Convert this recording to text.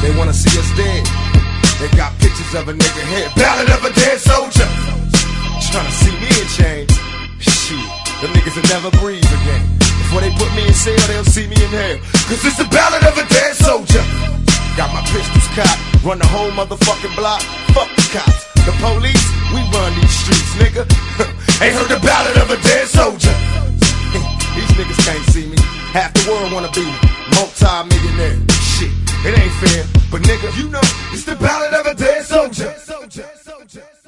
They wanna see us dead. They got pictures of a nigga head. Ballad of a dead soldier. Tryna see me in chains. Shit, the niggas will never breathe again. Before they put me in cell, they'll see me in hell. Cause it's the ballad of a dead soldier. Got my pistols cocked, run the whole motherfucking block. Fuck the cops, the police, we run these streets, nigga. Ain't heard the ballad of a dead soldier. These niggas can't see me. Half the world wanna be multi-millionaire. Shit, it ain't fair, but nigga, you know, it's the ballad of a dead soldier.